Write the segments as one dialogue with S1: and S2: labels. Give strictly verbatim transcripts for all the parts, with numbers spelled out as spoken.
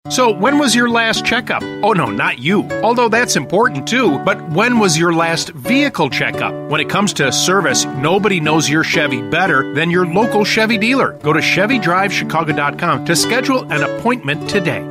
S1: So, when was your last checkup? Oh, no, not you. Although that's important too, but when was your last vehicle checkup? When it comes to service, nobody knows your Chevy better than your local Chevy dealer. Go to Chevy Drive Chicago dot com to schedule an appointment today.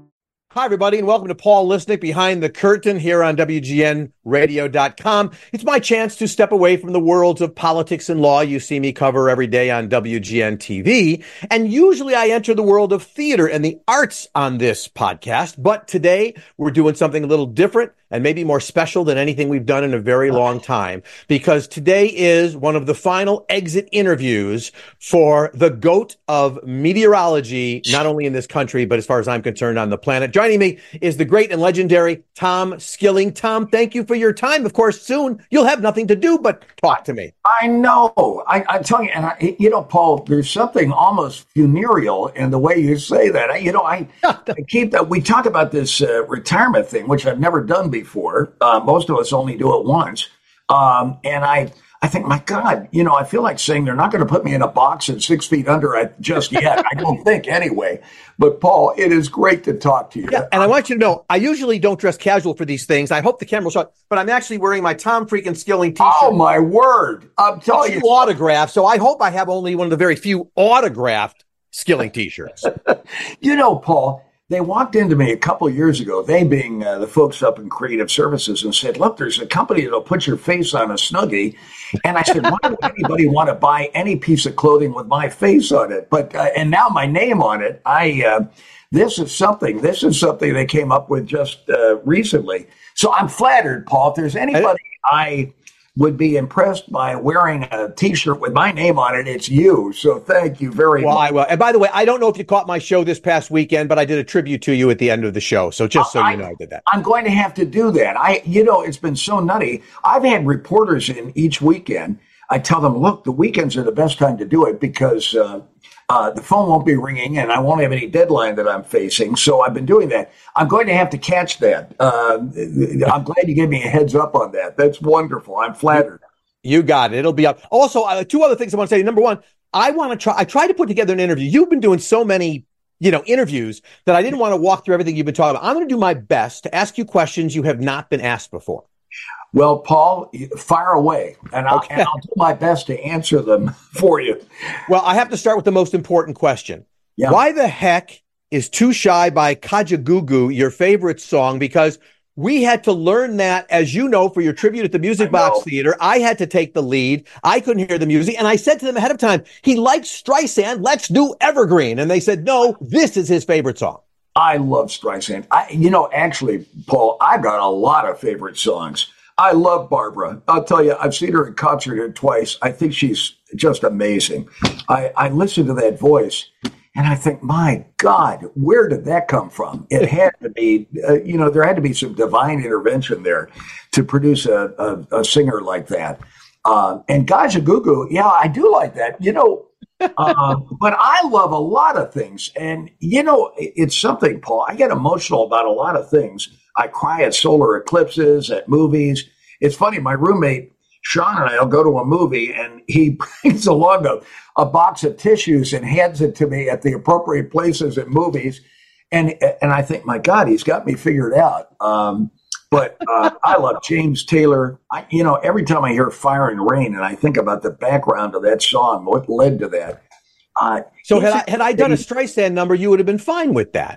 S2: Hi, everybody, and welcome to Paul Lisnick Behind the Curtain here on W G N radio dot com. It's my chance to step away from the worlds of politics and law you see me cover every day on W G N T V. And usually I enter the world of theater and the arts on this podcast. But today we're doing something a little different and maybe more special than anything we've done in a very long time, because today is one of the final exit interviews for the GOAT of meteorology, not only in this country, but as far as I'm concerned, on the planet. Joining me is the great and legendary Tom Skilling. Tom, thank you for your time. Of course, soon you'll have nothing to do but talk to me.
S3: I know. I, I'm telling you, and I, you know, Paul, there's something almost funereal in the way you say that. I, you know, I, I keep that. We talk about this uh, retirement thing, which I've never done before. Uh, most of us only do it once. Um, and I, I think, my God, you know, I feel like saying they're not going to put me in a box at six feet under it just yet. I don't think anyway. But, Paul, it is great to talk to you.
S2: Yeah, and I want you to know, I usually don't dress casual for these things. I hope the camera will show it, but I'm actually wearing my Tom freaking Skilling t-shirt.
S3: Oh, my word. I'm telling you.
S2: Autographed, so I hope I have only one of the very few autographed Skilling t-shirts.
S3: You know, Paul, they walked into me a couple of years ago, they being uh, the folks up in creative services, and said, look, there's a company that'll put your face on a Snuggie. And I said, why would anybody want to buy any piece of clothing with my face on it? But, uh, and now my name on it, I, uh, this is something, this is something they came up with just uh, recently. So I'm flattered, Paul. If there's anybody I would be impressed by wearing a t-shirt with my name on it, it's you. So thank you very
S2: well,
S3: much.
S2: I will. And by the way, I don't know if you caught my show this past weekend, but I did a tribute to you at the end of the show. So just so
S3: I,
S2: you know, I did that.
S3: I'm going to have to do that. I, you know, it's been so nutty. I've had reporters in each weekend. I tell them, look, the weekends are the best time to do it because uh, uh, the phone won't be ringing and I won't have any deadline that I'm facing. So I've been doing that. I'm going to have to catch that. Uh, I'm glad you gave me a heads up on that. That's wonderful. I'm flattered.
S2: You got it. It'll be up. Also, uh, two other things I want to say. Number one, I want to try, I tried to put together an interview. You've been doing so many, you know, interviews that I didn't want to walk through everything you've been talking about. I'm going to do my best to ask you questions you have not been asked before.
S3: Well, Paul, fire away, and I'll, okay. and I'll do my best to answer them for you.
S2: Well, I have to start with the most important question. Yeah. Why the heck is Too Shy by Kajagoogoo your favorite song? Because we had to learn that, as you know, for your tribute at the Music Box Theater. I had to take the lead. I couldn't hear the music. And I said to them ahead of time, he likes Streisand. Let's do Evergreen. And they said, no, this is his favorite song.
S3: I love Streisand. I, you know, actually, Paul, I've got a lot of favorite songs. I love Barbara. I'll tell you, I've seen her in concert twice. I think she's just amazing. I, I listen to that voice and I think, my God, where did that come from? It had to be, uh, you know, there had to be some divine intervention there to produce a, a, a singer like that. Uh, and Kajagoogoo, yeah, I do like that, you know, uh, but I love a lot of things. And, you know, it's something, Paul, I get emotional about a lot of things. I cry at solar eclipses, at movies. It's funny, my roommate, Sean, and I will go to a movie and he brings along a, a box of tissues and hands it to me at the appropriate places at movies. And and I think, my God, he's got me figured out. Um, but uh, I love James Taylor. I, you know, every time I hear Fire and Rain and I think about the background of that song, what led to that. Uh,
S2: so had I, had I done a Streisand number, you would have been fine with that.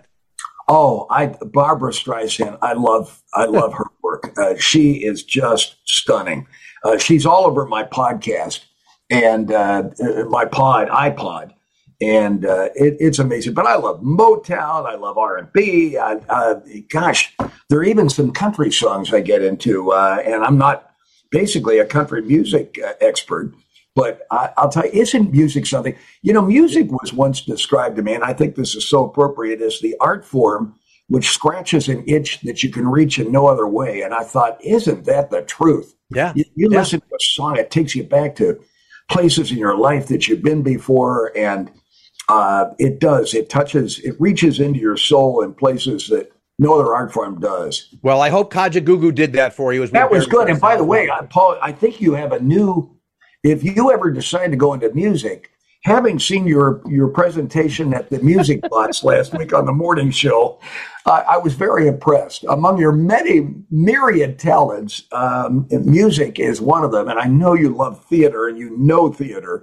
S3: Oh, I Barbara Streisand. I love I love her work. Uh, she is just stunning. Uh, she's all over my podcast and uh, my pod iPod, and uh, it, it's amazing. But I love Motown. I love R and B. Uh, gosh, there are even some country songs I get into, uh, and I'm not basically a country music uh, expert. But I, I'll tell you, isn't music something? You know, music was once described to me, and I think this is so appropriate, as the art form which scratches an itch that you can reach in no other way. And I thought, isn't that the truth?
S2: Yeah.
S3: You, you
S2: yeah.
S3: listen to a song, it takes you back to places in your life that you've been before, and uh, it does. It touches, it reaches into your soul in places that no other art form does.
S2: Well, I hope Kajagoogoo did that for you. As
S3: that was good. And by the way, I, Paul, I think you have a new. If you ever decide to go into music, having seen your your presentation at the Music Box last week on the morning show, uh, I was very impressed. Among your many myriad talents, um, music is one of them, and I know you love theater and you know theater.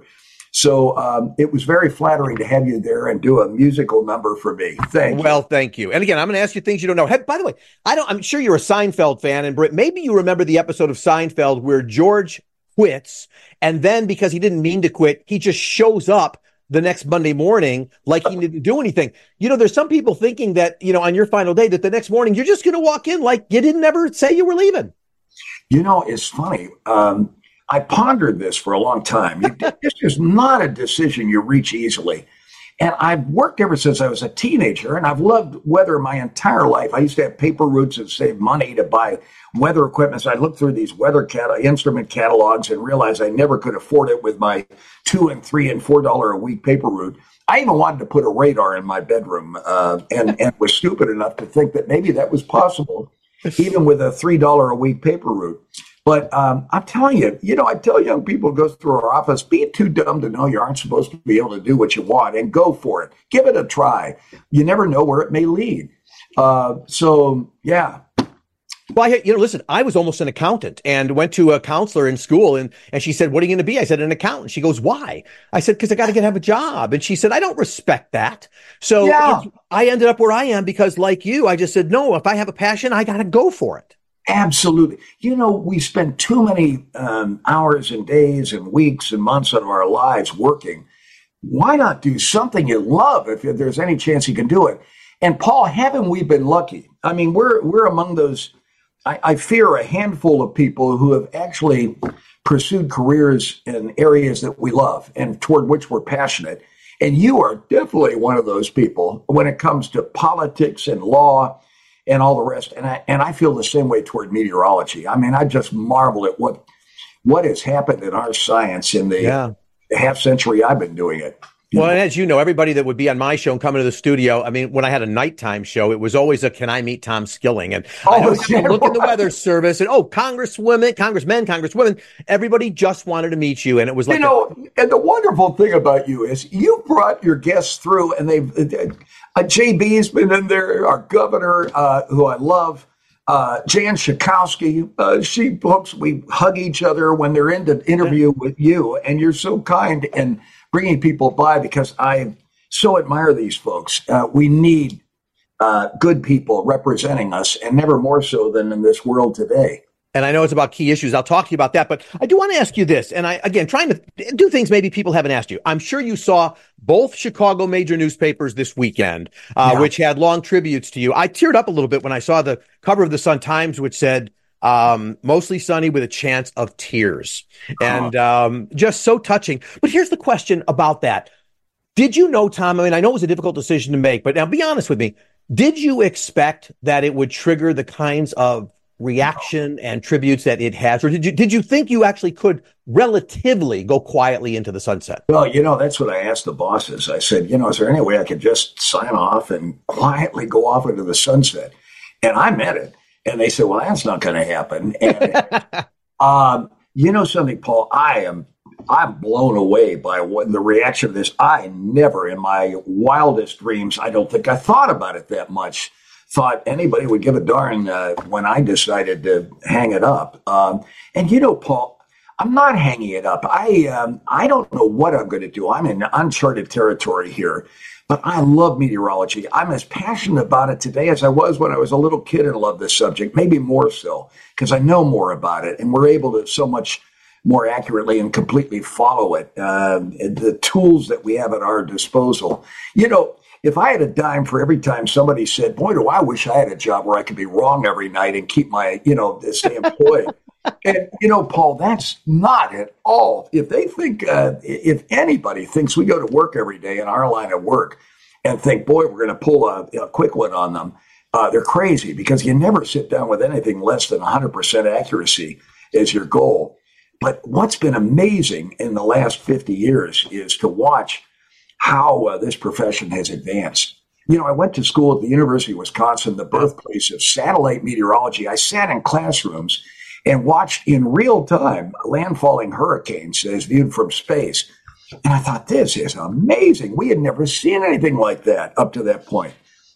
S3: So um, it was very flattering to have you there and do a musical number for me. Thank you.
S2: Well, thank you. And again, I'm going to ask you things you don't know. Hey, by the way, I don't. I'm sure you're a Seinfeld fan, and Britt, maybe you remember the episode of Seinfeld where George quits, and then because he didn't mean to quit, he just shows up the next Monday morning like he didn't do anything. You know, there's some people thinking that, you know, on your final day that the next morning you're just going to walk in like you didn't ever say you were leaving.
S3: You know, it's funny. Um, I pondered this for a long time. This is not a decision you reach easily. And I've worked ever since I was a teenager, and I've loved weather my entire life. I used to have paper routes and save money to buy weather equipment. So I looked through these weather cat- instrument catalogs and realized I never could afford it with my two and three and four dollar a week paper route. I even wanted to put a radar in my bedroom, uh, and, and was stupid enough to think that maybe that was possible, even with a three dollar a week paper route. But um, I'm telling you, you know, I tell young people who go through our office, be too dumb to know you aren't supposed to be able to do what you want, and go for it. Give it a try. You never know where it may lead. Uh, so, yeah.
S2: Well, I, you know, listen, I was almost an accountant and went to a counselor in school, and, and she said, what are you going to be? I said, an accountant. She goes, why? I said, because I got to get have a job. And she said, I don't respect that. So
S3: yeah.
S2: I ended up where I am because, like you, I just said, no, if I have a passion, I got to go for it.
S3: Absolutely. You know, we spend too many um, hours and days and weeks and months of our lives working. Why not do something you love if there's any chance you can do it? And Paul, haven't we been lucky? I mean, we're we're among those, I, I fear, a handful of people who have actually pursued careers in areas that we love and toward which we're passionate. And you are definitely one of those people when it comes to politics and law and all the rest. And I and I feel the same way toward meteorology. I mean, I just marvel at what what has happened in our science in the
S2: yeah.
S3: half century I've been doing it.
S2: Well, and as you know, everybody that would be on my show and come into the studio, I mean, when I had a nighttime show, it was always a, can I meet Tom Skilling? And
S3: oh,
S2: I always
S3: yeah,
S2: have to look
S3: right.
S2: in the weather service and, oh, congresswomen, congressmen, congresswomen, everybody just wanted to meet you. And it was like,
S3: you know, a- and the wonderful thing about you is you brought your guests through, and they've, uh, J B's been in there, our governor, uh, who I love, uh, Jan Schakowsky, uh, she folks, we hug each other when they're in the interview with you, and you're so kind and bringing people by because I so admire these folks. Uh, we need uh, good people representing us, and never more so than in this world today.
S2: And I know it's about key issues. I'll talk to you about that. But I do want to ask you this. And I, again, trying to do things maybe people haven't asked you. I'm sure you saw both Chicago major newspapers this weekend, uh, yeah. which had long tributes to you. I teared up a little bit when I saw the cover of the Sun-Times, which said, um, mostly sunny with a chance of tears. And um, just so touching. But here's the question about that. Did you know, Tom, I mean, I know it was a difficult decision to make, but now be honest with me. Did you expect that it would trigger the kinds of reaction and tributes that it has? Or did you did you think you actually could relatively go quietly into the sunset?
S3: Well, you know, that's what I asked the bosses. I said, you know, is there any way I could just sign off and quietly go off into the sunset? And I meant it. And they said, well, that's not going to happen. And, um, you know something, Paul, I am I'm blown away by what the reaction of this. I never in my wildest dreams, I don't think I thought about it that much. Thought anybody would give a darn uh, when I decided to hang it up. Um, and, you know, Paul, I'm not hanging it up. I um, I don't know what I'm going to do. I'm in uncharted territory here. But I love meteorology. I'm as passionate about it today as I was when I was a little kid and loved this subject, maybe more so, because I know more about it. And we're able to so much more accurately and completely follow it. Uh, the tools that we have at our disposal. You know, if I had a dime for every time somebody said, boy, do I wish I had a job where I could be wrong every night and keep my, you know, stay employed. And, you know, Paul, that's not at all. If they think, uh, if anybody thinks we go to work every day in our line of work and think, boy, we're going to pull a, a quick one on them, uh, they're crazy, because you never sit down with anything less than one hundred percent accuracy as your goal. But what's been amazing in the last fifty years is to watch how uh, this profession has advanced. You know, I went to school at the University of Wisconsin, the birthplace of satellite meteorology. I sat in classrooms and watched in real time landfalling hurricanes as viewed from space. And I thought, this is amazing. We had never seen anything like that up to that point.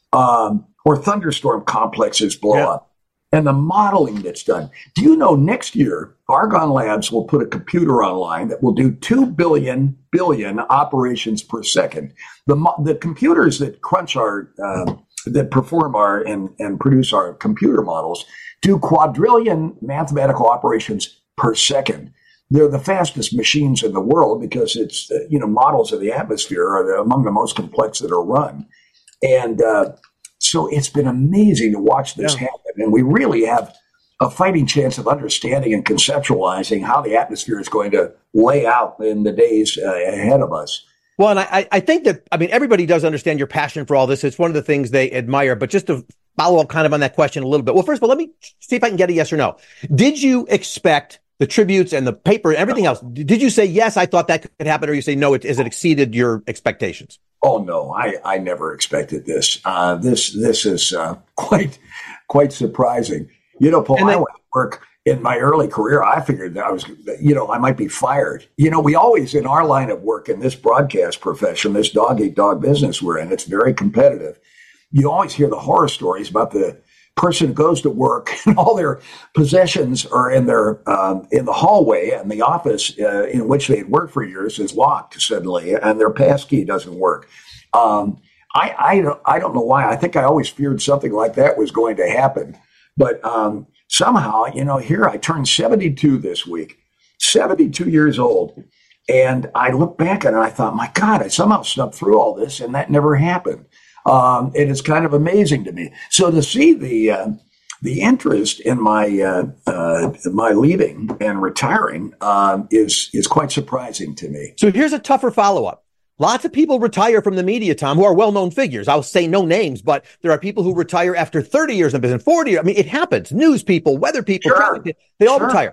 S3: Um, or thunderstorm complexes blow yeah. up. And the modeling that's done. Do you know next year, Argonne Labs will put a computer online that will do two billion billion operations per second. The the computers that crunch our, uh, that perform our and, and produce our computer models do quadrillion mathematical operations per second. They're the fastest machines in the world because it's, uh, you know, models of the atmosphere are the, among the most complex that are run. And uh, so it's been amazing to watch this yeah. happen. And we really have a fighting chance of understanding and conceptualizing how the atmosphere is going to lay out in the days uh, ahead of us.
S2: Well, and I, I think that, I mean, everybody does understand your passion for all this. It's one of the things they admire. But just to follow up kind of on that question a little bit. Well, first of all, let me see if I can get a yes or no. Did you expect the tributes and the paper and everything else? Did you say, yes, I thought that could happen? Or you say, no, it, has it exceeded your expectations?
S3: Oh, no, I, I never expected this. Uh, this this is uh, quite quite surprising. You know, Paul, then, I went to work in my early career. I figured that I was, you know, I might be fired. You know, we always, in our line of work, in this broadcast profession, this dog-eat-dog business we're in, it's very competitive. You always hear the horror stories about the person who goes to work and all their possessions are in their um, in the hallway, and the office uh, in which they had worked for years is locked suddenly, and their passkey doesn't work. Um, I I don't, I don't know why. I think I always feared something like that was going to happen, but um, somehow, you know, here I turned seventy-two this week, seventy-two years old, and I look back and I thought, my God, I somehow snuck through all this, and that never happened. Um, and it's kind of amazing to me. So to see the uh, the interest in my uh, uh, my leaving and retiring um, is is quite surprising to me.
S2: So here's a tougher follow up. Lots of people retire from the media, Tom, who are well known figures. I'll say no names, but there are people who retire after thirty years in business, forty years. I mean, it happens. News people, weather people,
S3: sure.
S2: they all
S3: sure.
S2: retire.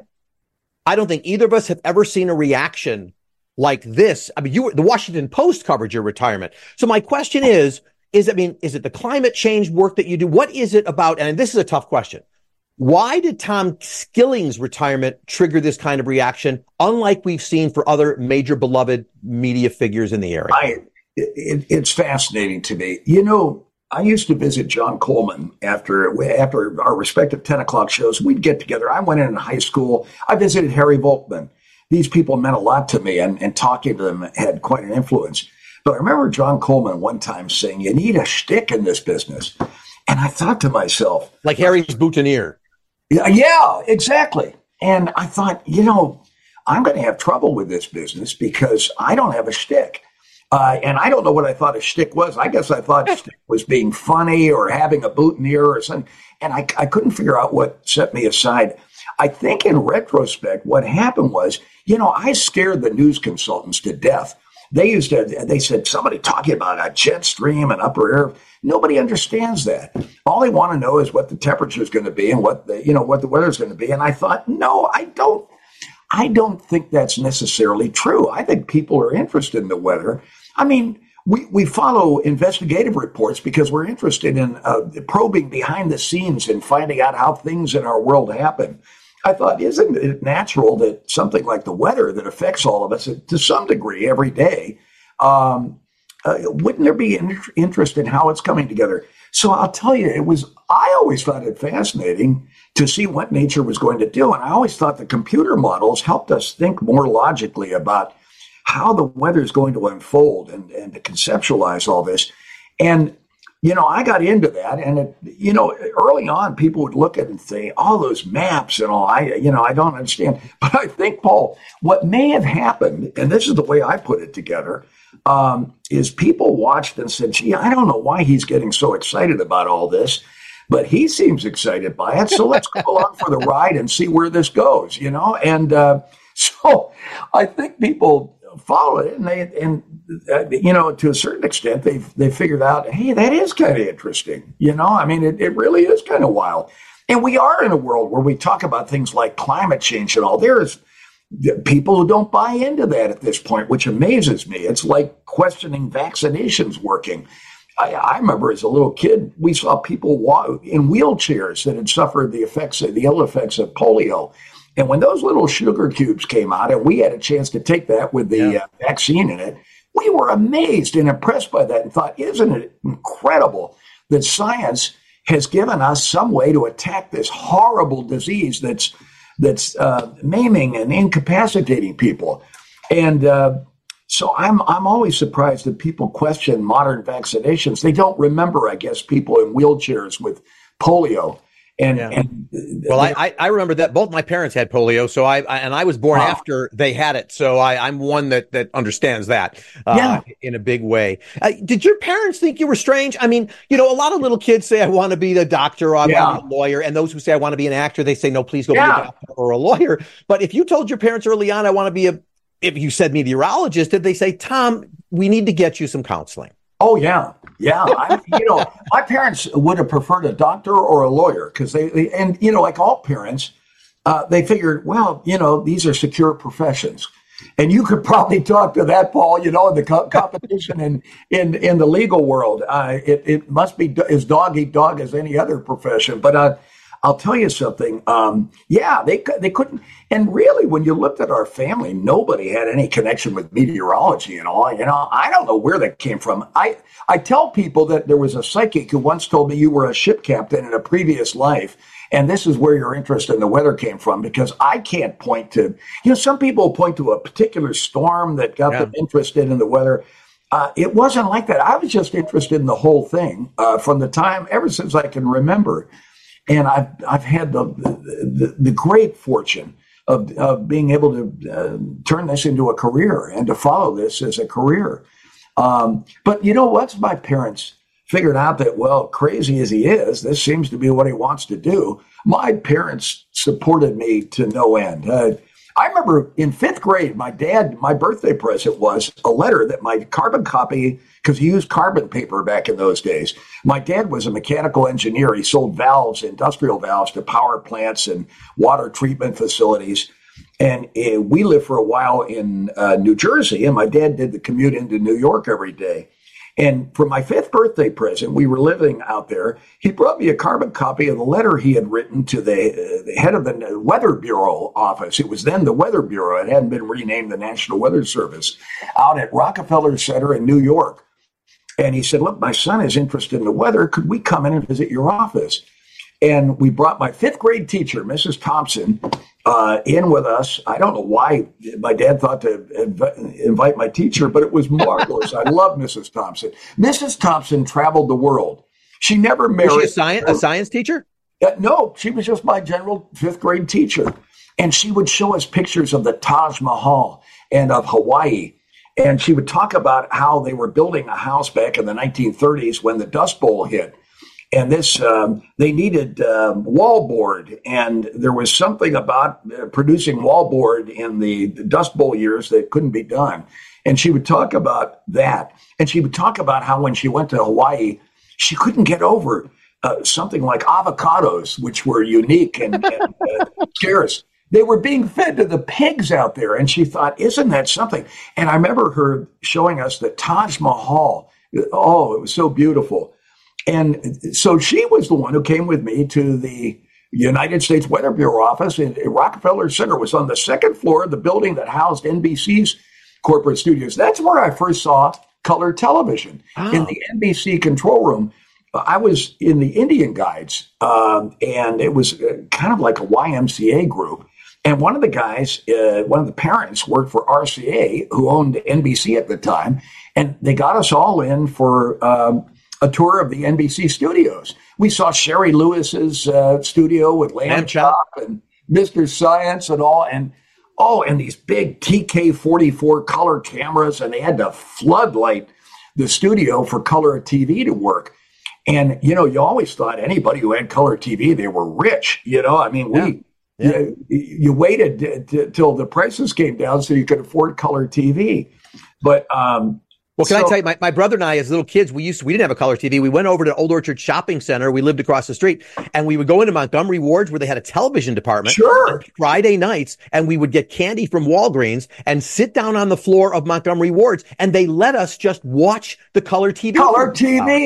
S2: I don't think either of us have ever seen a reaction like this. I mean, you were, the Washington Post covered your retirement. So my question is. Is, I mean, is it the climate change work that you do? What is it about? And this is a tough question. Why did Tom Skilling's retirement trigger this kind of reaction, unlike we've seen for other major beloved media figures in the area?
S3: I, it, it's fascinating to me. You know, I used to visit John Coleman after after our respective ten o'clock shows. We'd get together. I went in high school. I visited Harry Volkman. These people meant a lot to me, and, and talking to them had quite an influence. But I remember John Coleman one time saying, you need a shtick in this business. And I thought to myself.
S2: Like Harry's boutonniere.
S3: Yeah, yeah, exactly. And I thought, you know, I'm going to have trouble with this business because I don't have a shtick. Uh, and I don't know what I thought a shtick was. I guess I thought shtick was being funny or having a boutonniere or something. And I, I couldn't figure out what set me aside. I think in retrospect, what happened was, you know, I scared the news consultants to death. They used to, they said, somebody talking about a jet stream and upper air. Nobody understands that. All they want to know is what the temperature is going to be and what the, you know, what the weather is going to be. And I thought, no, I don't, I don't think that's necessarily true. I think people are interested in the weather. I mean, we, we follow investigative reports because we're interested in uh, probing behind the scenes and finding out how things in our world happen. I thought, isn't it natural that something like the weather that affects all of us to some degree every day, um, uh, wouldn't there be in- interest in how it's coming together? So I'll tell you, it was, I always found it fascinating to see what nature was going to do. And I always thought the computer models helped us think more logically about how the weather is going to unfold and, and to conceptualize all this. And you know, I got into that, and it, you know, early on, people would look at it and say, "All those maps and all." I, you know, I don't understand. But I think, Paul, what may have happened, and this is the way I put it together, um, is people watched and said, "Gee, I don't know why he's getting so excited about all this, but he seems excited by it. So let's go along for the ride and see where this goes." You know, and uh, so I think people follow it, and they, and uh, you know, to a certain extent, they've they figured out, hey, that is kind of interesting. You know, I mean, it, it really is kind of wild. And we are in a world where we talk about things like climate change and all. There's people who don't buy into that at this point, which amazes me. It's like questioning vaccinations working. I, I remember as a little kid, we saw people walk in wheelchairs that had suffered the effects of the ill effects of polio. And when those little sugar cubes came out and we had a chance to take that with the
S2: Yeah.
S3: uh, vaccine in it, we were amazed and impressed by that and thought, isn't it incredible that science has given us some way to attack this horrible disease that's that's uh, maiming and incapacitating people. And uh, so I'm I'm always surprised that people question modern vaccinations. They don't remember, I guess, people in wheelchairs with polio. And,
S2: Yeah.
S3: and
S2: Well, I, I I remember that both my parents had polio, so I, I and I was born
S3: Wow.
S2: after they had it, so I, I'm one that that understands that uh,
S3: Yeah.
S2: in a big way. Uh, did your parents think you were strange? I mean, you know, a lot of little kids say, "I want to be the doctor," or "I
S3: Yeah.
S2: want to be a lawyer," and those who say, "I want to be an actor," they say, "No, please go be
S3: Yeah.
S2: a doctor or a lawyer." But if you told your parents early on, "I want to be a," if you said meteorologist, did they say, "Tom, we need to get you some counseling"?
S3: Oh, yeah. Yeah. I, you know, my parents would have preferred a doctor or a lawyer because they, they, and, you know, like all parents, uh, they figured, well, you know, these are secure professions. And you could probably talk to that, Paul, you know, in the co- competition in, in, in the legal world. Uh, it, it must be as dog eat dog as any other profession. But uh, I'll tell you something. Um, yeah, they they couldn't. And really, when you looked at our family, nobody had any connection with meteorology at all. You know, I don't know where that came from. I, I tell people that there was a psychic who once told me you were a ship captain in a previous life. And this is where your interest in the weather came from, because I can't point to, you know, some people point to a particular storm that got
S2: Yeah.
S3: them interested in the weather. Uh, it wasn't like that. I was just interested in the whole thing uh, from the time, ever since I can remember. And I've I've had the the, the great fortune of, of being able to uh, turn this into a career and to follow this as a career. Um, but you know, once my parents figured out that, well, crazy as he is, this seems to be what he wants to do, my parents supported me to no end. Uh, I remember in fifth grade, my dad, my birthday present was a letter that my carbon copy, because he used carbon paper back in those days. My dad was a mechanical engineer. He sold valves, industrial valves to power plants and water treatment facilities. And uh, we lived for a while in uh, New Jersey, and my dad did the commute into New York every day. And for my fifth birthday present, we were living out there. He brought me a carbon copy of the letter he had written to the, uh, the head of the Weather Bureau office. It was then the Weather Bureau. It hadn't been renamed the National Weather Service, out at Rockefeller Center in New York. And he said, look, my son is interested in the weather. Could we come in and visit your office? And we brought my fifth grade teacher, Missus Thompson, uh, in with us. I don't know why my dad thought to inv- invite my teacher, but it was marvelous. I love Missus Thompson. Missus Thompson traveled the world. She never married.
S2: Was she a science a science teacher?
S3: Uh, no, she was just my general fifth grade teacher. And she would show us pictures of the Taj Mahal and of Hawaii. And she would talk about how they were building a house back in the nineteen thirties when the Dust Bowl hit. And this, um, they needed uh, wallboard, and there was something about uh, producing wallboard in the, the Dust Bowl years that couldn't be done. And she would talk about that. And she would talk about how when she went to Hawaii, she couldn't get over uh, something like avocados, which were unique and, and uh, scarce. They were being fed to the pigs out there. And she thought, isn't that something? And I remember her showing us the Taj Mahal. Oh, it was so beautiful. And so she was the one who came with me to the United States Weather Bureau office in Rockefeller Center. It was on the second floor of the building that housed N B C's corporate studios. That's where I first saw color television, oh. in the N B C control room. I was in the Indian Guides, um, and it was kind of like a Y M C A group. And one of the guys, uh, one of the parents worked for R C A, who owned N B C at the time. And they got us all in for um, a tour of the N B C studios. We saw Sherry Lewis's uh, studio with Lamb Chop and Mister Science and all. And oh, and these big T K forty-four color cameras. And they had to floodlight the studio for color T V to work. And, you know, you always thought anybody who had color T V, they were rich. You know, I mean, we... Yeah. Yeah. You, you waited t- t- till the prices came down so you could afford color T V. But, um,
S2: well, can
S3: so,
S2: I tell you, my, my brother and I, as little kids, we used to, we didn't have a color T V. We went over to Old Orchard Shopping Center. We lived across the street, and we would go into Montgomery Wards where they had a television department.
S3: Sure.
S2: Friday nights, and we would get candy from Walgreens and sit down on the floor of Montgomery Wards, and they let us just watch the color T V.
S3: Color T V.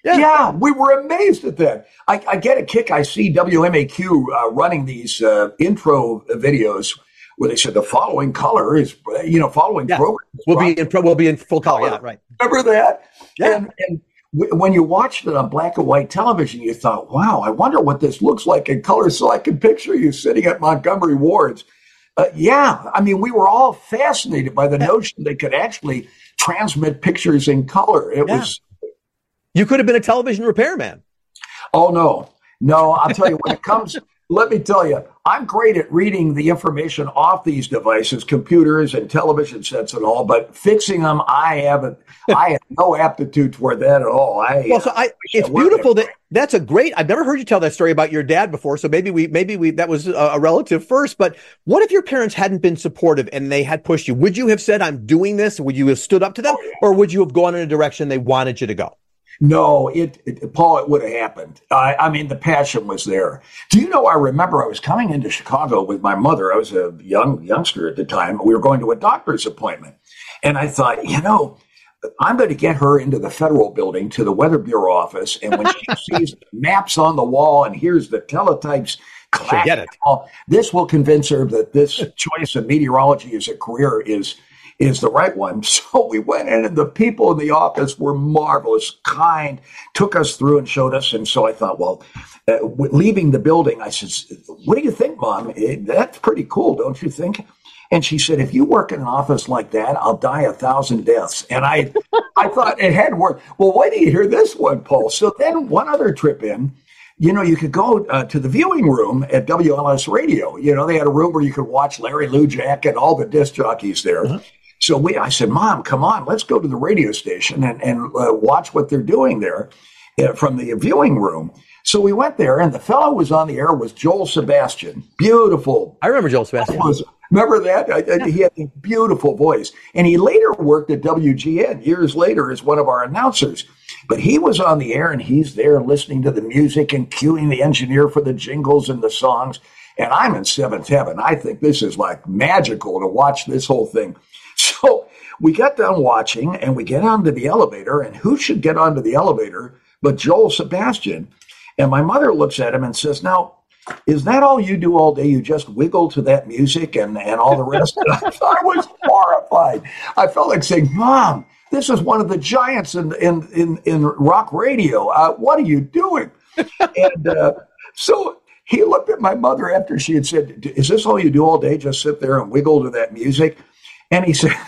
S3: Yeah. yeah, we were amazed at that. I, I get a kick. I see W M A Q uh, running these uh, intro videos where they said the following color is, you know, following
S2: yeah.
S3: program
S2: will be in will be in full color. Yeah, right.
S3: Remember that?
S2: Yeah.
S3: And, and w- when you watched it on black and white television, you thought, "Wow, I wonder what this looks like in color." So I can picture you sitting at Montgomery Ward's. Uh, yeah, I mean, we were all fascinated by the yeah. notion they could actually transmit pictures in color. It yeah. was.
S2: You could have been a television repairman.
S3: Oh, no. No, I'll tell you, when it comes, let me tell you, I'm great at reading the information off these devices, computers and television sets and all, but fixing them, I haven't, I have no aptitude toward that at all. I,
S2: well, so I, it's beautiful that that's a great, I've never heard you tell that story about your dad before. So maybe we, maybe we, that was a, a relative first, but what if your parents hadn't been supportive and they had pushed you? Would you have said, I'm doing this? Would you have stood up to them? Oh, yeah. Or would you have gone in a direction they wanted you to go?
S3: No, it, it, Paul, it would have happened. I, I mean, the passion was there. Do you know, I remember I was coming into Chicago with my mother. I was a young youngster at the time. We were going to a doctor's appointment. And I thought, you know, I'm going to get her into the federal building to the Weather Bureau office. And when she sees the maps on the wall and hears the teletypes clacking, this will convince her that this choice of meteorology as a career is is the right one. So we went in and the people in the office were marvelous, kind, took us through and showed us. And so I thought, well, uh, leaving the building, I said, what do you think, Mom? It, that's pretty cool, don't you think? And she said, if you work in an office like that, I'll die a thousand deaths. And I I thought it had worked. Well, why do you hear this one, Paul? So then one other trip in, you know, you could go uh, to the viewing room at W L S Radio. You know, they had a room where you could watch Larry Lujack and all the disc jockeys there. Uh-huh. So we, I said, Mom, come on, let's go to the radio station and, and uh, watch what they're doing there uh, from the viewing room. So we went there, and the fellow who was on the air was Joel Sebastian. Beautiful.
S2: I remember Joel Sebastian.
S3: Was, remember that? I, I, he had a beautiful voice. And he later worked at W G N years later as one of our announcers. But he was on the air, and he's there listening to the music and cueing the engineer for the jingles and the songs. And I'm in seventh heaven. I think this is like magical to watch this whole thing. So we got done watching and we get onto the elevator, and who should get onto the elevator but Joel Sebastian? And my mother looks at him and says, now, is that all you do all day? You just wiggle to that music and, and all the rest? And I, I was horrified. I felt like saying, Mom, this is one of the giants in, in, in, in rock radio. Uh, what are you doing? And uh, so he looked at my mother after she had said, is this all you do all day? Just sit there and wiggle to that music? And he said,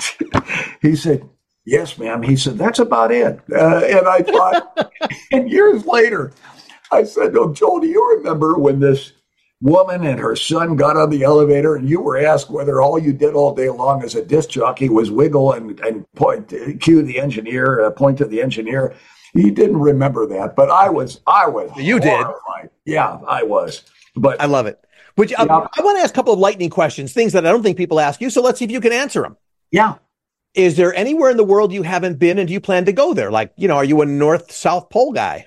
S3: he said, yes, ma'am. He said, that's about it. Uh, and I thought, and years later, I said, oh, Joel, do you remember when this woman and her son got on the elevator and you were asked whether all you did all day long as a disc jockey was wiggle and, and point, cue the engineer, uh, point to the engineer? He didn't remember that, but I was, I was.
S2: You
S3: horrified. did. Yeah, I was. But
S2: I love it. Which yeah. um, I want to ask a couple of lightning questions, things that I don't think people ask you. So let's see if you can answer them.
S3: Yeah.
S2: Is there anywhere in the world you haven't been, and do you plan to go there? Like, you know, are you a North South Pole guy?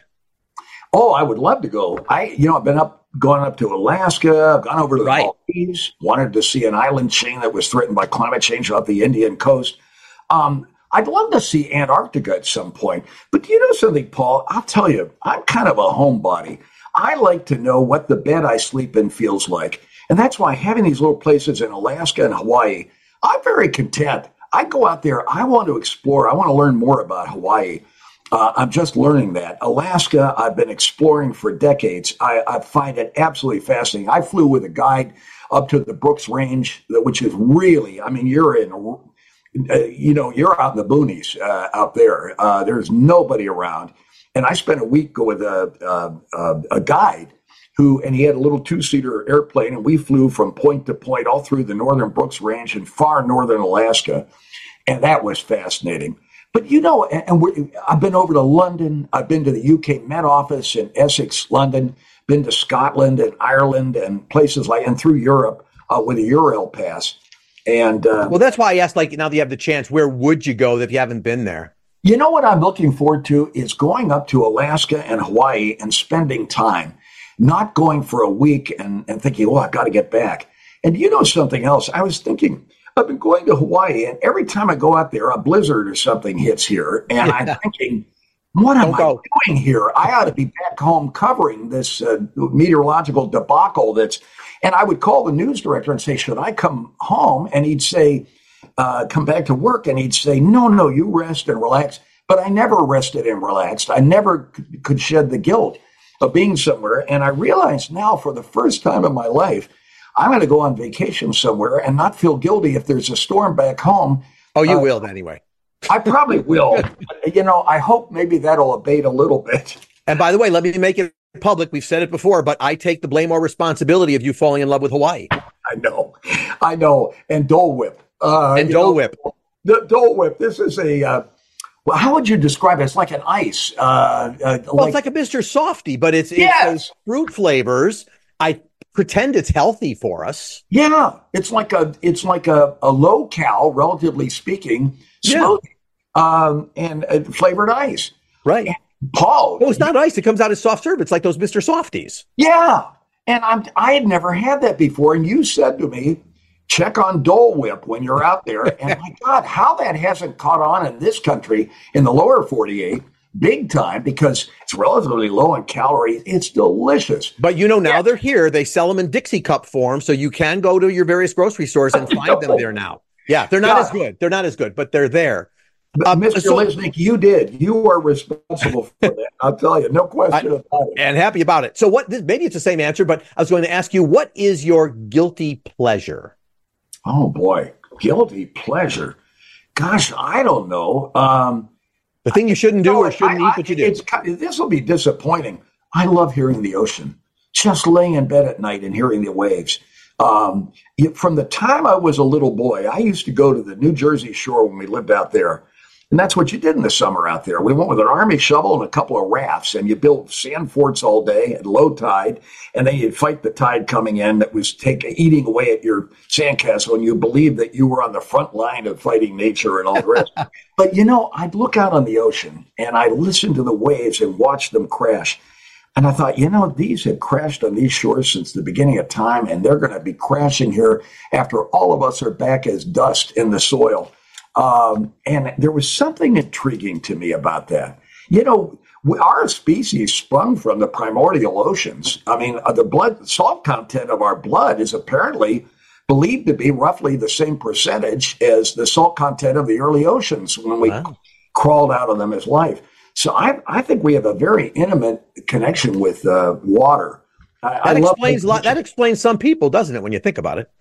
S3: Oh, I would love to go. I, you know, I've been up, gone up to Alaska. I've gone over to the
S2: right.
S3: Maldives. Wanted to see an island chain that was threatened by climate change off the Indian coast. Um, I'd love to see Antarctica at some point. But do you know something, Paul? I'll tell you, I'm kind of a homebody. I like to know what the bed I sleep in feels like. And that's why having these little places in Alaska and Hawaii, I'm very content. I go out there. I want to explore. I want to learn more about Hawaii. Uh, I'm just learning that. Alaska, I've been exploring for decades. I, I find it absolutely fascinating. I flew with a guide up to the Brooks Range, which is really, I mean, you're in, uh, you know, you're out in the boonies uh, out there. Uh, there's nobody around. And I spent a week with a, a, a guide who, and he had a little two-seater airplane, and we flew from point to point all through the northern Brooks Range and far northern Alaska. And that was fascinating. But, you know, and, and we're, I've been over to London. I've been to the U K Met Office in Essex, London, been to Scotland and Ireland and places like, and through Europe uh, with a Eurail pass. And uh,
S2: well, that's why I asked, like, now that you have the chance, where would you go if you haven't been there?
S3: You know what I'm looking forward to is going up to Alaska and Hawaii and spending time, not going for a week and, and thinking, oh, I've got to get back. And you know something else? I was thinking, I've been going to Hawaii, and every time I go out there, a blizzard or something hits here. And yeah. I'm thinking, what am
S2: Don't
S3: I
S2: go.
S3: doing here? I ought to be back home covering this uh, meteorological debacle that's, and I would call the news director and say, should I come home? And he'd say, uh, come back to work. And he'd say, no, no, you rest and relax. But I never rested and relaxed. I never c- could shed the guilt of being somewhere. And I realize now for the first time in my life, I'm going to go on vacation somewhere and not feel guilty if there's a storm back home.
S2: Oh, you
S3: Uh,
S2: will anyway.
S3: I probably will. You know, I hope maybe that'll abate a little bit.
S2: And by the way, let me make it public. We've said it before, but I take the blame or responsibility of you falling in love with Hawaii.
S3: I know. I know. And Dole Whip. Uh,
S2: And
S3: you
S2: Dole
S3: know,
S2: Whip.
S3: The Dole Whip. This is a, uh, well, how would you describe it? It's like an ice. Uh, uh,
S2: Well, it's like a Mister Softy, but it's, it's
S3: Yes.
S2: those fruit flavors. I pretend it's healthy for us.
S3: yeah, it's like a, it's like a, a low cal, relatively speaking,
S2: Yeah.
S3: smoothie, um, and uh, flavored ice.
S2: Right.
S3: Paul.
S2: Oh, it's not ice. It comes out as soft serve. It's like those Mister Softies.
S3: Yeah. And I'm, I had never had that before. And you said to me, check on Dole Whip when you're out there. And my God, how that hasn't caught on in this country in the lower forty-eight, big time, because it's relatively low in calories. It's delicious.
S2: But you know, now they're here. They sell them in Dixie cup form. So you can go to your various grocery stores and find them there now. Yeah, they're not
S3: Yeah.
S2: as good. They're not as good, but they're there.
S3: But
S2: Um,
S3: Mister
S2: so-
S3: Lisnick, you did. You are responsible for that. I'll tell you, no question
S2: I-
S3: about it.
S2: And happy about it. So what, this, maybe it's the same answer, but I was going to ask you, what is your guilty pleasure?
S3: Oh, boy. Guilty pleasure. Gosh, I don't know. Um,
S2: The thing you shouldn't do
S3: No,
S2: or shouldn't
S3: I-
S2: eat, but you do.
S3: It's, this will be disappointing. I love hearing the ocean, just laying in bed at night and hearing the waves. Um, you- from the time I was a little boy, I used to go to the New Jersey shore when we lived out there. And that's what you did in the summer out there. We went with an army shovel and a couple of rafts, and you built sand forts all day at low tide, and then you'd fight the tide coming in that was take, eating away at your sandcastle, and you believed that you were on the front line of fighting nature and all the rest. But, you know, I'd look out on the ocean, and I listened to the waves and watch them crash. And I thought, you know, these have crashed on these shores since the beginning of time, and they're going to be crashing here after all of us are back as dust in the soil. Um, and there was something intriguing to me about that. You know, we, our species sprung from the primordial oceans. I mean, uh, the blood salt content of our blood is apparently believed to be roughly the same percentage as the salt content of the early oceans when we
S2: Wow.
S3: crawled out of them as life. So I, I think we have a very intimate connection with uh, water. I, I
S2: That
S3: love
S2: explains a lot. That explains some people, doesn't it, when you think about it?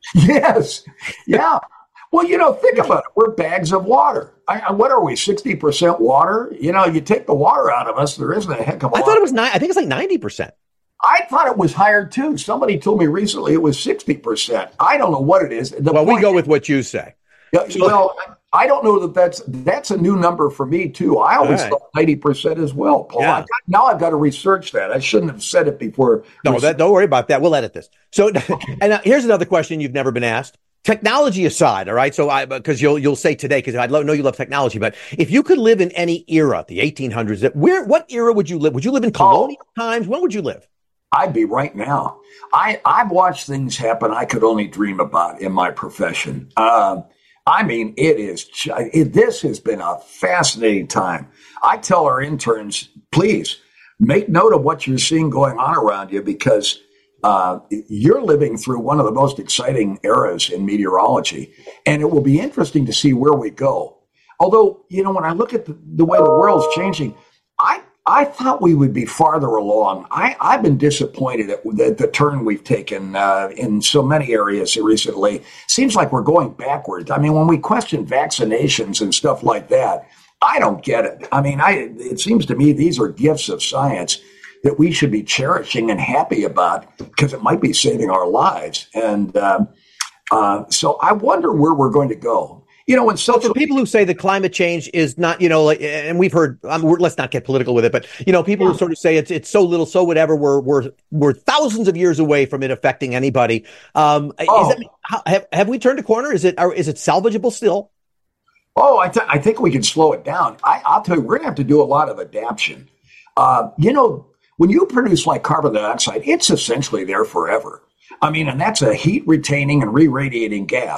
S3: Yes. Yeah. Well, you know, think about it. We're bags of water. I, I- what are we, sixty percent water? You know, you take the water out of us, there isn't a heck of a
S2: I
S3: lot.
S2: thought it was nine. I think it's like ninety percent.
S3: I thought it was higher too. Somebody told me recently it was sixty percent. I don't know what it is. The
S2: Well, we
S3: point-
S2: go with what you say.
S3: Yeah, well, I don't know that that's that's a new number for me too. I always
S2: All right.
S3: thought ninety percent as well, Paul.
S2: Yeah.
S3: I've got, now I've got to research that. I shouldn't have said it before.
S2: No, that, don't worry about that. We'll edit this. So, and uh, here's another question you've never been asked. Technology aside, all right. So, I because you'll you'll say today because I lo- know you love technology, but if you could live in any era, the eighteen hundreds, where what era would you live? Would you live in colonial times? When would you live?
S3: I'd be right now. I I've watched things happen I could only dream about in my profession. Um, I mean, it is. It, this has been a fascinating time. I tell our interns, please make note of what you're seeing going on around you because uh, you're living through one of the most exciting eras in meteorology, and it will be interesting to see where we go. Although, you know, when I look at the, the way the world's changing, I I thought we would be farther along. I, I've been disappointed at the, the turn we've taken uh, in so many areas recently. Seems like we're going backwards. I mean, when we question vaccinations and stuff like that, I don't get it. I mean, I it seems to me these are gifts of science that we should be cherishing and happy about because it might be saving our lives. And um, uh, so I wonder where we're going to go. You know, when
S2: So
S3: social
S2: for people who say that climate change is not, you know, like, and we've heard, um, we're, let's not get political with it, but you know, people who sort of say it's it's so little, so whatever. We're we're we're thousands of years away from it affecting anybody. Um,
S3: Oh.
S2: is that, how, have have we turned a corner? Is it or is it salvageable still?
S3: Oh, I, th- I think we can slow it down. I, I'll tell you, we're going to have to do a lot of adaptation. Uh, you know, when you produce like carbon dioxide, it's essentially there forever. I mean, and that's a heat retaining and re radiating gas.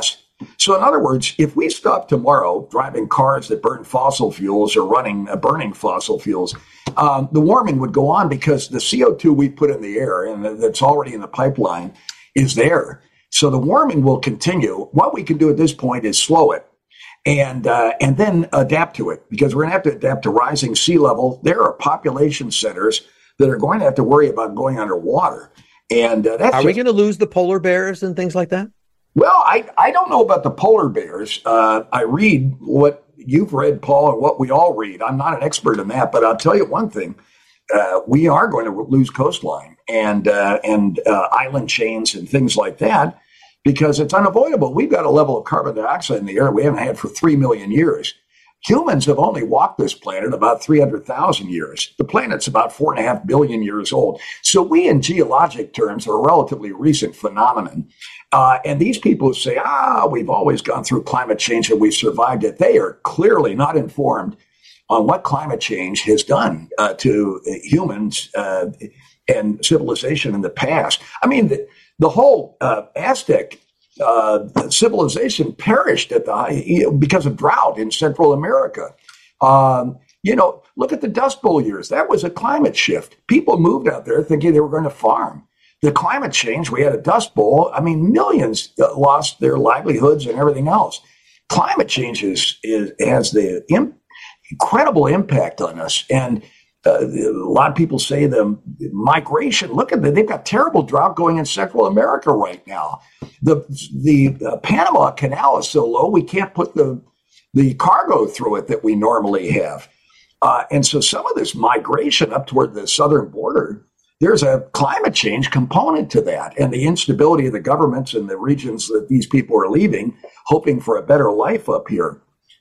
S3: So in other words, if we stop tomorrow driving cars that burn fossil fuels or running uh, burning fossil fuels, um, the warming would go on because the C O two we put in the air and that's already in the pipeline is there. So the warming will continue. What we can do at this point is slow it and uh, and then adapt to it, because we're going to have to adapt to rising sea level. There are population centers that are going to have to worry about going underwater. And uh, that's
S2: are we going to lose the polar bears and things like that?
S3: Well, I, I don't know about the polar bears. Uh, I read what you've read, Paul, and what we all read. I'm not an expert in that, but I'll tell you one thing. Uh, we are going to lose coastline and uh, and uh, island chains and things like that, because it's unavoidable. We've got a level of carbon dioxide in the air we haven't had for three million years. Humans have only walked this planet about three hundred thousand years. The planet's about four and a half billion years old. So we, in geologic terms, are a relatively recent phenomenon. Uh, and these people who say, ah, we've always gone through climate change and we've survived it, they are clearly not informed on what climate change has done uh, to humans uh, and civilization in the past. I mean, the, the whole uh, Aztec uh, civilization perished at the you know, because of drought in Central America. Um, you know, look at the Dust Bowl years. That was a climate shift. People moved out there thinking they were going to farm. The climate change, we had a Dust Bowl. I mean, millions lost their livelihoods and everything else. Climate change is, is has the imp- incredible impact on us. And uh, a lot of people say the migration, look at that. They've got terrible drought going in Central America right now. The the uh, Panama Canal is so low, we can't put the, the cargo through it that we normally have. Uh, and so some of this migration up toward the southern border, there's a climate change component to that, and the instability of the governments in the regions that these people are leaving, hoping for a better life up here.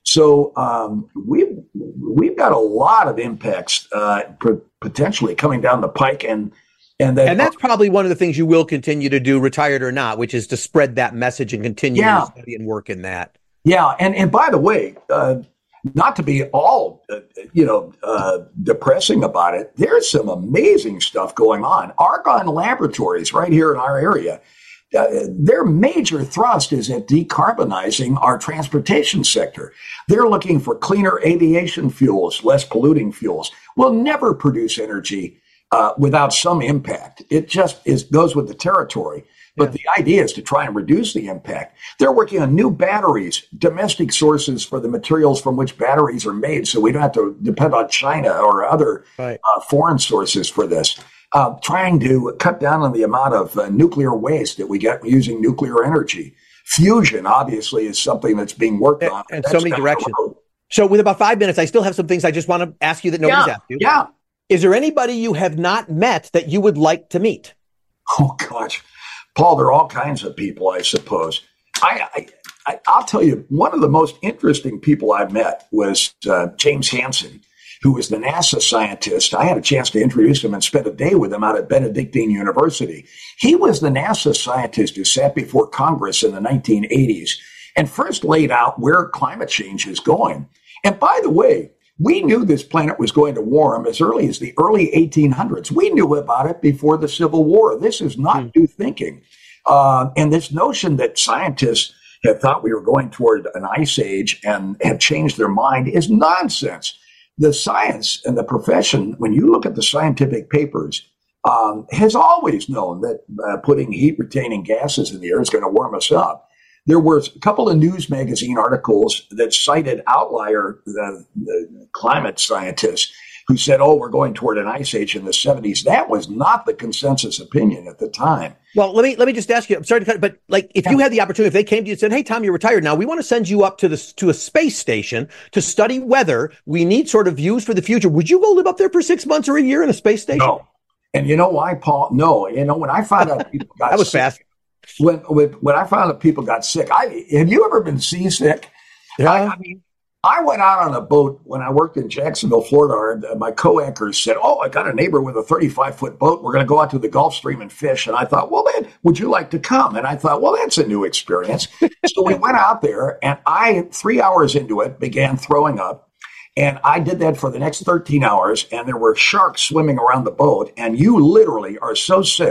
S3: So um, we've, we've got a lot of impacts uh, p- potentially coming down the pike. And and, that,
S2: and that's probably one of the things you will continue to do, retired or not, which is to spread that message and continue
S3: yeah.
S2: to study and work in that.
S3: Yeah. And, and by the way, uh, not to be all, uh, you know, uh, depressing about it, there's some amazing stuff going on. Argonne Laboratories right here in our area, uh, their major thrust is at decarbonizing our transportation sector. They're looking for cleaner aviation fuels, less polluting fuels. We'll never produce energy uh, without some impact. It just is goes with the territory. But yeah. the idea is to try and reduce the impact. They're working on new batteries, domestic sources for the materials from which batteries are made, so we don't have to depend on China or other right. uh, foreign sources for this. Uh, trying to cut down on the amount of uh, nuclear waste that we get using nuclear energy. Fusion, obviously, is something that's being worked
S2: and,
S3: on.
S2: And so many directions. So with about five minutes, I still have some things I just want to ask you that nobody's
S3: yeah,
S2: asked you.
S3: Yeah.
S2: Is there anybody you have not met that you would like to meet?
S3: Oh, gosh. Paul, there are all kinds of people, I suppose. I, I, I'll tell you, one of the most interesting people I met was uh, James Hansen, who was the NASA scientist. I had a chance to introduce him and spend a day with him out at Benedictine University. He was the NASA scientist who sat before Congress in the nineteen eighties and first laid out where climate change is going. And by the way, we knew this planet was going to warm as early as the early eighteen hundreds. We knew about it before the Civil War. This is not mm. new thinking. Uh, and this notion that scientists have thought we were going toward an ice age and have changed their mind is nonsense. The science and the profession, when you look at the scientific papers, um, has always known that uh, putting heat-retaining gases in the air is going to warm us up. There were a couple of news magazine articles that cited outlier the, the climate scientists who said, oh, we're going toward an ice age in the seventies. That was not the consensus opinion at the time.
S2: Well, let me let me just ask you, I'm sorry to cut, but like if yeah. you had the opportunity, if they came to you and said, hey, Tom, you're retired now, we want to send you up to the to a space station to study weather. We need sort of views for the future. Would you go live up there for six months or a year in a space station?
S3: No. And you know why, Paul? No. You know, when I found out people got
S2: that was
S3: sick,
S2: fast.
S3: When, when when I found out people got sick, I have you ever been seasick?
S2: Yeah.
S3: I, I mean, I went out on a boat when I worked in Jacksonville, Florida. And my co-anchors said, oh, I got a neighbor with a thirty-five foot boat. We're going to go out to the Gulf Stream and fish. And I thought, well, man, would you like to come? And I thought, well, that's a new experience. So we went out there, and I, three hours into it, began throwing up. And I did that for the next thirteen hours. And there were sharks swimming around the boat. And you literally are so sick.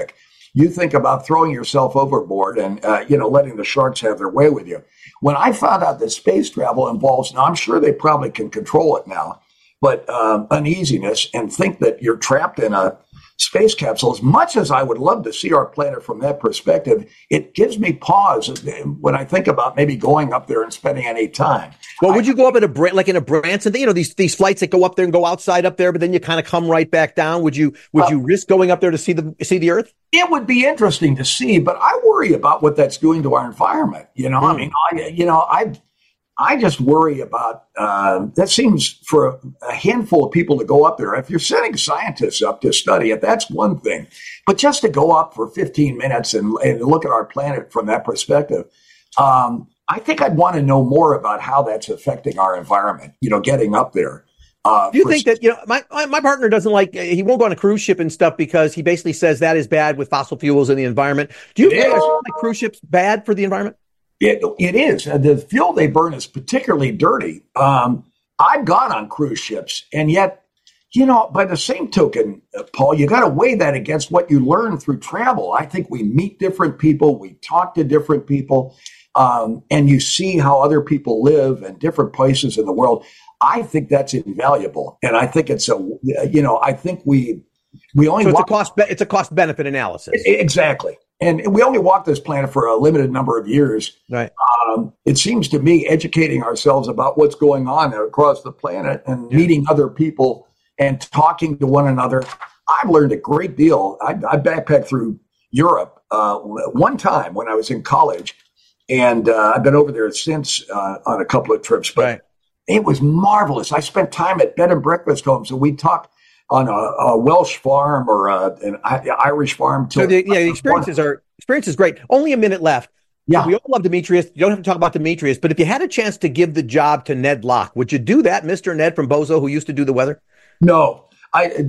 S3: you think about throwing yourself overboard and, uh, you know, letting the sharks have their way with you. When I found out that space travel involves, now I'm sure they probably can control it now, but um, uneasiness, and think that you're trapped in a space capsule, as much as I would love to see our planet from that perspective, it gives me pause when I think about maybe going up there and spending any time.
S2: Well, would
S3: I,
S2: you go up in a like in a Branson? You know, these these flights that go up there and go outside up there, but then you kind of come right back down. Would you would uh, you risk going up there to see the see the Earth?
S3: It would be interesting to see, but I worry about what that's doing to our environment. You know, mm. I mean, I, you know, I. I just worry about, uh, that seems for a, a handful of people to go up there. If you're sending scientists up to study it, that's one thing. But just to go up for fifteen minutes and, and look at our planet from that perspective, um, I think I'd want to know more about how that's affecting our environment, you know, getting up there. Uh,
S2: Do you think that, you know, my, my, my partner doesn't like, he won't go on a cruise ship and stuff because he basically says that is bad with fossil fuels in the environment. Do you think like cruise ships bad for the environment?
S3: It, it is. The fuel they burn is particularly dirty. Um, I've gone on cruise ships, and yet, you know, by the same token, uh, Paul, you got to weigh that against what you learn through travel. I think we meet different people, we talk to different people, um, and you see how other people live in different places in the world. I think that's invaluable, and I think it's a, you know, I think we we only
S2: so it's
S3: walk-
S2: a cost be- it's a cost benefit analysis.
S3: Exactly. And we only walk this planet for a limited number of years.
S2: Right.
S3: Um, it seems to me educating ourselves about what's going on across the planet and
S2: yeah.
S3: meeting other people and talking to one another. I've learned a great deal. I, I backpacked through Europe uh, one time when I was in college, and uh, I've been over there since uh, on a couple of trips. But
S2: right.
S3: it was marvelous. I spent time at bed and breakfast homes, and we talked on a, a Welsh farm or a, an Irish farm.
S2: So the, yeah, the experiences are experience is great. Only a minute left.
S3: Yeah,
S2: we all love Demetrius. You don't have to talk about Demetrius, but if you had a chance to give the job to Ned Locke, would you do that, Mister Ned from Bozo, who used to do the weather?
S3: No, I.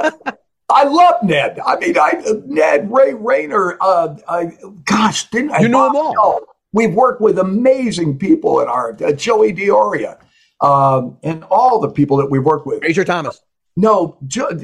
S3: I love Ned. I mean, I Ned Ray Rayner. Uh, I, gosh, didn't I?
S2: You know them all.
S3: No, we've worked with amazing people in our uh, Joey Dioria, um, and all the people that we've worked with.
S2: Fraser Thomas.
S3: No,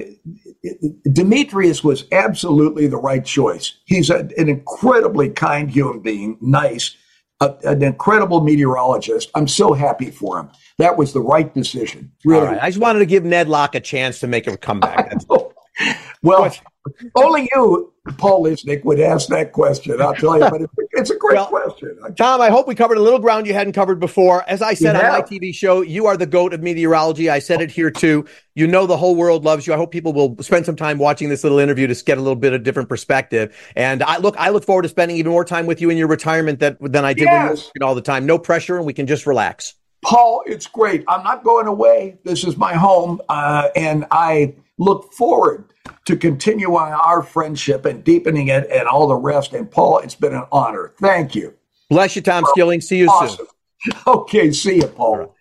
S3: Demetrius was absolutely the right choice. He's a, an incredibly kind human being, nice, a, an incredible meteorologist. I'm so happy for him. That was the right decision. Really.
S2: All right. I just wanted to give Ned Locke a chance to make a comeback. That's
S3: well, only you, Paul Lisnik, would ask that question. I'll tell you, but it's, it's a great well, question.
S2: Tom, I hope we covered a little ground you hadn't covered before. As I said on my T V show, you are the GOAT of meteorology. I said it here too. You know the whole world loves you. I hope people will spend some time watching this little interview to get a little bit of different perspective. And I look, I look forward to spending even more time with you in your retirement that, than I did yes. when you were working all the time. No pressure, and we can just relax.
S3: Paul, it's great. I'm not going away. This is my home, uh, and I look forward to continuing our friendship and deepening it and all the rest. And Paul, it's been an honor. Thank you.
S2: Bless you, Tom Skilling. See you
S3: awesome.
S2: soon.
S3: Okay, see you, Paul.